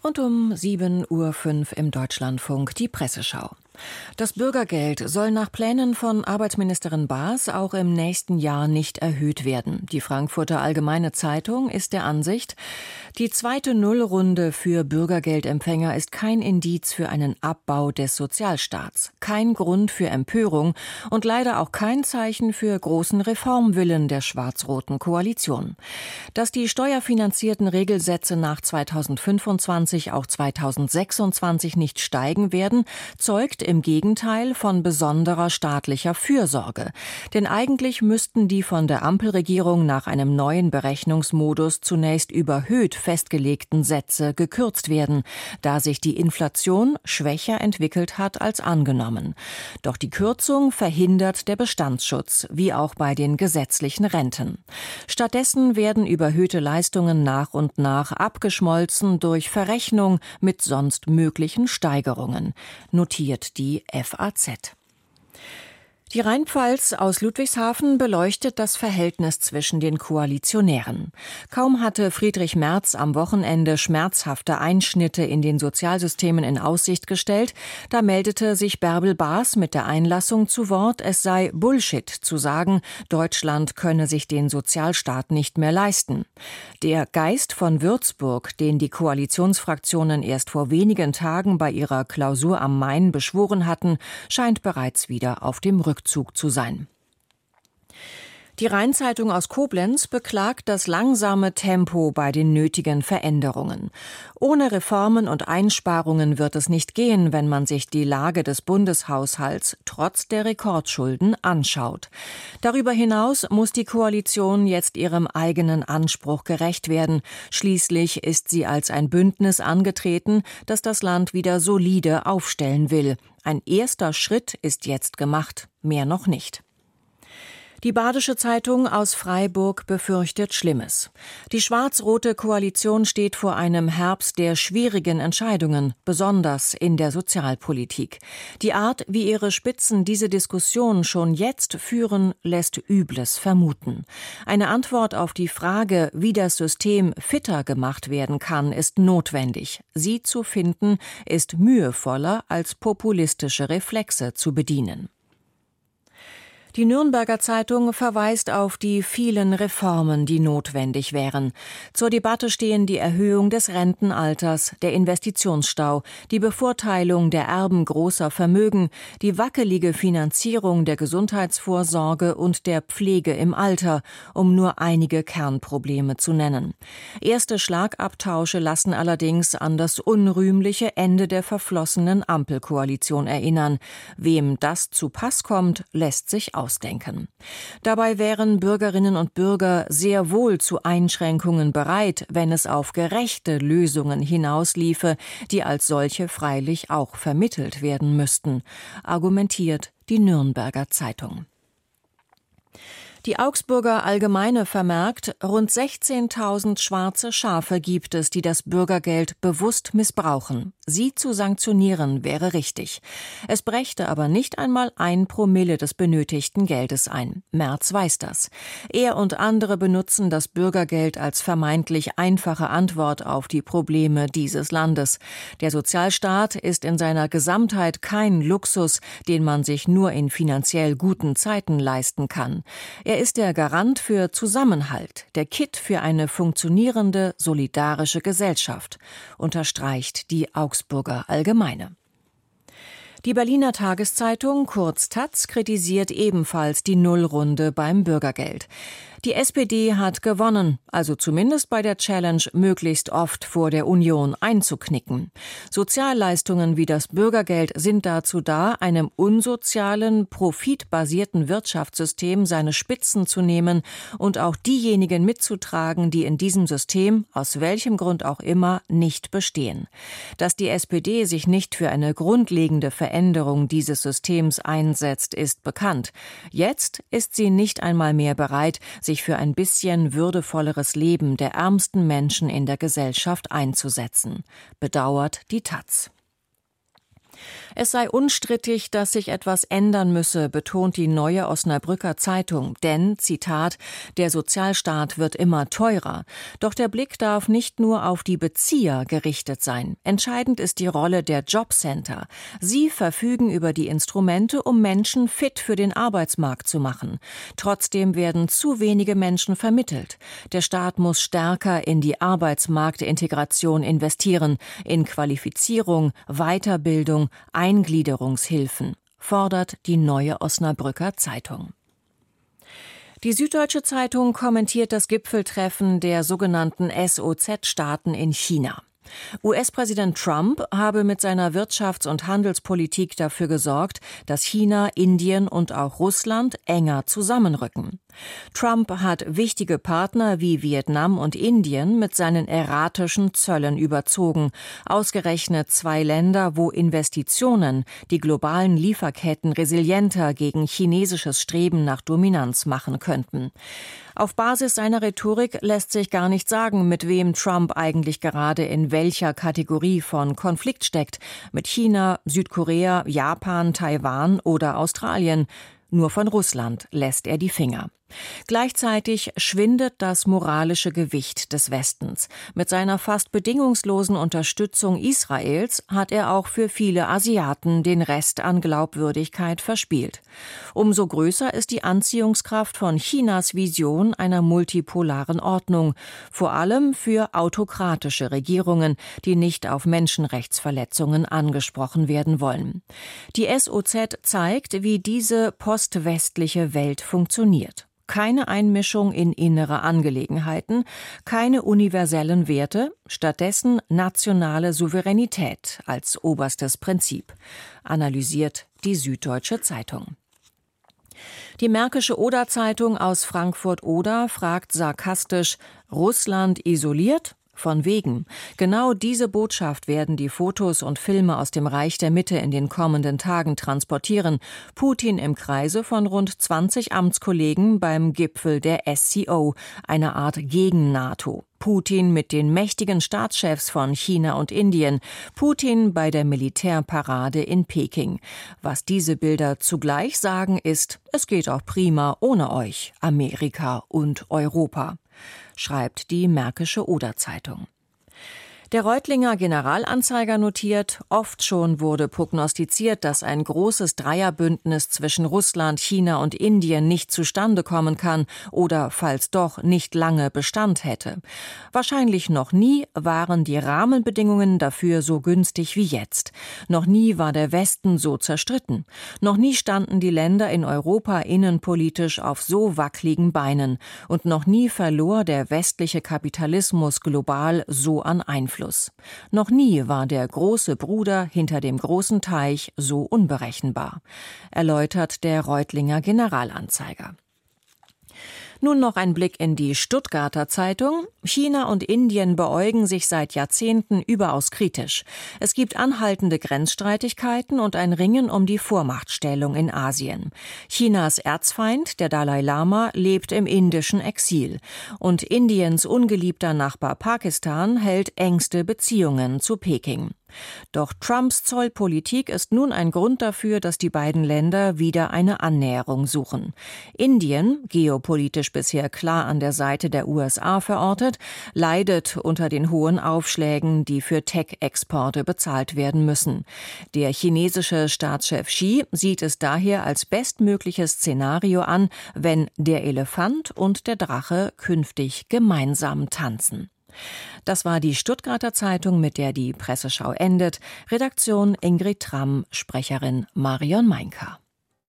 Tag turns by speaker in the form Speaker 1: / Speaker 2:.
Speaker 1: Und um 7:05 Uhr im Deutschlandfunk die Presseschau. Das Bürgergeld soll nach Plänen von Arbeitsministerin Baas auch im nächsten Jahr nicht erhöht werden. Die Frankfurter Allgemeine Zeitung ist der Ansicht, die zweite Nullrunde für Bürgergeldempfänger ist kein Indiz für einen Abbau des Sozialstaats, kein Grund für Empörung und leider auch kein Zeichen für großen Reformwillen der schwarz-roten Koalition. Dass die steuerfinanzierten Regelsätze nach 2025 auch 2026 nicht steigen werden, zeugt im Gegenteil von besonderer staatlicher Fürsorge. Denn eigentlich müssten die von der Ampelregierung nach einem neuen Berechnungsmodus zunächst überhöht festgelegten Sätze gekürzt werden, da sich die Inflation schwächer entwickelt hat als angenommen. Doch die Kürzung verhindert der Bestandsschutz, wie auch bei den gesetzlichen Renten. Stattdessen werden überhöhte Leistungen nach und nach abgeschmolzen durch Verrechnung mit sonst möglichen Steigerungen, notiert die FAZ. Die Rheinpfalz aus Ludwigshafen beleuchtet das Verhältnis zwischen den Koalitionären. Kaum hatte Friedrich Merz am Wochenende schmerzhafte Einschnitte in den Sozialsystemen in Aussicht gestellt, da meldete sich Bärbel Baas mit der Einlassung zu Wort, es sei Bullshit zu sagen, Deutschland könne sich den Sozialstaat nicht mehr leisten. Der Geist von Würzburg, den die Koalitionsfraktionen erst vor wenigen Tagen bei ihrer Klausur am Main beschworen hatten, scheint bereits wieder auf dem Rückzug zu sein. Die Rheinzeitung aus Koblenz beklagt das langsame Tempo bei den nötigen Veränderungen. Ohne Reformen und Einsparungen wird es nicht gehen, wenn man sich die Lage des Bundeshaushalts trotz der Rekordschulden anschaut. Darüber hinaus muss die Koalition jetzt ihrem eigenen Anspruch gerecht werden. Schließlich ist sie als ein Bündnis angetreten, das das Land wieder solide aufstellen will. Ein erster Schritt ist jetzt gemacht, mehr noch nicht. Die Badische Zeitung aus Freiburg befürchtet Schlimmes. Die schwarz-rote Koalition steht vor einem Herbst der schwierigen Entscheidungen, besonders in der Sozialpolitik. Die Art, wie ihre Spitzen diese Diskussion schon jetzt führen, lässt Übles vermuten. Eine Antwort auf die Frage, wie das System fitter gemacht werden kann, ist notwendig. Sie zu finden, ist mühevoller als populistische Reflexe zu bedienen. Die Nürnberger Zeitung verweist auf die vielen Reformen, die notwendig wären. Zur Debatte stehen die Erhöhung des Rentenalters, der Investitionsstau, die Bevorteilung der Erben großer Vermögen, die wackelige Finanzierung der Gesundheitsvorsorge und der Pflege im Alter, um nur einige Kernprobleme zu nennen. Erste Schlagabtausche lassen allerdings an das unrühmliche Ende der verflossenen Ampelkoalition erinnern. Wem das zu Pass kommt, lässt sich ausdenken. Dabei wären Bürgerinnen und Bürger sehr wohl zu Einschränkungen bereit, wenn es auf gerechte Lösungen hinausliefe, die als solche freilich auch vermittelt werden müssten, argumentiert die Nürnberger Zeitung. Die Augsburger Allgemeine vermerkt, rund 16.000 schwarze Schafe gibt es, die das Bürgergeld bewusst missbrauchen. Sie zu sanktionieren wäre richtig. Es brächte aber nicht einmal 1 Promille des benötigten Geldes ein. Merz weiß das. Er und andere benutzen das Bürgergeld als vermeintlich einfache Antwort auf die Probleme dieses Landes. Der Sozialstaat ist in seiner Gesamtheit kein Luxus, den man sich nur in finanziell guten Zeiten leisten kann. Er ist der Garant für Zusammenhalt, der Kitt für eine funktionierende, solidarische Gesellschaft, unterstreicht die Augsburger Allgemeine. Die Berliner Tageszeitung, kurz taz, kritisiert ebenfalls die Nullrunde beim Bürgergeld. Die SPD hat gewonnen, also zumindest bei der Challenge, möglichst oft vor der Union einzuknicken. Sozialleistungen wie das Bürgergeld sind dazu da, einem unsozialen, profitbasierten Wirtschaftssystem seine Spitzen zu nehmen und auch diejenigen mitzutragen, die in diesem System, aus welchem Grund auch immer, nicht bestehen. Dass die SPD sich nicht für eine grundlegende Veränderung dieses Systems einsetzt, ist bekannt. Jetzt ist sie nicht einmal mehr bereit, sich für ein bisschen würdevolleres Leben der ärmsten Menschen in der Gesellschaft einzusetzen, bedauert die taz. Es sei unstrittig, dass sich etwas ändern müsse, betont die Neue Osnabrücker Zeitung. Denn, Zitat, der Sozialstaat wird immer teurer. Doch der Blick darf nicht nur auf die Bezieher gerichtet sein. Entscheidend ist die Rolle der Jobcenter. Sie verfügen über die Instrumente, um Menschen fit für den Arbeitsmarkt zu machen. Trotzdem werden zu wenige Menschen vermittelt. Der Staat muss stärker in die Arbeitsmarktintegration investieren, in Qualifizierung, Weiterbildung, Eingliederungshilfen, fordert die Neue Osnabrücker Zeitung. Die Süddeutsche Zeitung kommentiert das Gipfeltreffen der sogenannten SOZ-Staaten in China. US-Präsident Trump habe mit seiner Wirtschafts- und Handelspolitik dafür gesorgt, dass China, Indien und auch Russland enger zusammenrücken. Trump hat wichtige Partner wie Vietnam und Indien mit seinen erratischen Zöllen überzogen. Ausgerechnet zwei Länder, wo Investitionen die globalen Lieferketten resilienter gegen chinesisches Streben nach Dominanz machen könnten. Auf Basis seiner Rhetorik lässt sich gar nicht sagen, mit wem Trump eigentlich gerade in welcher Kategorie von Konflikt steckt. Mit China, Südkorea, Japan, Taiwan oder Australien. Nur von Russland lässt er die Finger. Gleichzeitig schwindet das moralische Gewicht des Westens. Mit seiner fast bedingungslosen Unterstützung Israels hat er auch für viele Asiaten den Rest an Glaubwürdigkeit verspielt. Umso größer ist die Anziehungskraft von Chinas Vision einer multipolaren Ordnung, vor allem für autokratische Regierungen, die nicht auf Menschenrechtsverletzungen angesprochen werden wollen. Die SOZ zeigt, wie diese postwestliche Welt funktioniert. Keine Einmischung in innere Angelegenheiten, keine universellen Werte, stattdessen nationale Souveränität als oberstes Prinzip, analysiert die Süddeutsche Zeitung. Die Märkische Oder-Zeitung aus Frankfurt-Oder fragt sarkastisch: Russland isoliert? Von wegen. Genau diese Botschaft werden die Fotos und Filme aus dem Reich der Mitte in den kommenden Tagen transportieren. Putin im Kreise von rund 20 Amtskollegen beim Gipfel der SCO, einer Art Gegen-NATO. Putin mit den mächtigen Staatschefs von China und Indien. Putin bei der Militärparade in Peking. Was diese Bilder zugleich sagen ist, es geht auch prima ohne euch, Amerika und Europa, schreibt die Märkische Oder-Zeitung. Der Reutlinger Generalanzeiger notiert, oft schon wurde prognostiziert, dass ein großes Dreierbündnis zwischen Russland, China und Indien nicht zustande kommen kann oder, falls doch, nicht lange Bestand hätte. Wahrscheinlich noch nie waren die Rahmenbedingungen dafür so günstig wie jetzt. Noch nie war der Westen so zerstritten. Noch nie standen die Länder in Europa innenpolitisch auf so wackligen Beinen. Und noch nie verlor der westliche Kapitalismus global so an Einfluss. Noch nie war der große Bruder hinter dem großen Teich so unberechenbar, erläutert der Reutlinger Generalanzeiger. Nun noch ein Blick in die Stuttgarter Zeitung. China und Indien beäugen sich seit Jahrzehnten überaus kritisch. Es gibt anhaltende Grenzstreitigkeiten und ein Ringen um die Vormachtstellung in Asien. Chinas Erzfeind, der Dalai Lama, lebt im indischen Exil. Und Indiens ungeliebter Nachbar Pakistan hält engste Beziehungen zu Peking. Doch Trumps Zollpolitik ist nun ein Grund dafür, dass die beiden Länder wieder eine Annäherung suchen. Indien, geopolitisch bisher klar an der Seite der USA verortet, leidet unter den hohen Aufschlägen, die für Tech-Exporte bezahlt werden müssen. Der chinesische Staatschef Xi sieht es daher als bestmögliches Szenario an, wenn der Elefant und der Drache künftig gemeinsam tanzen. Das war die Stuttgarter Zeitung, mit der die Presseschau endet. Redaktion Ingrid Tramm, Sprecherin Marion Meinka.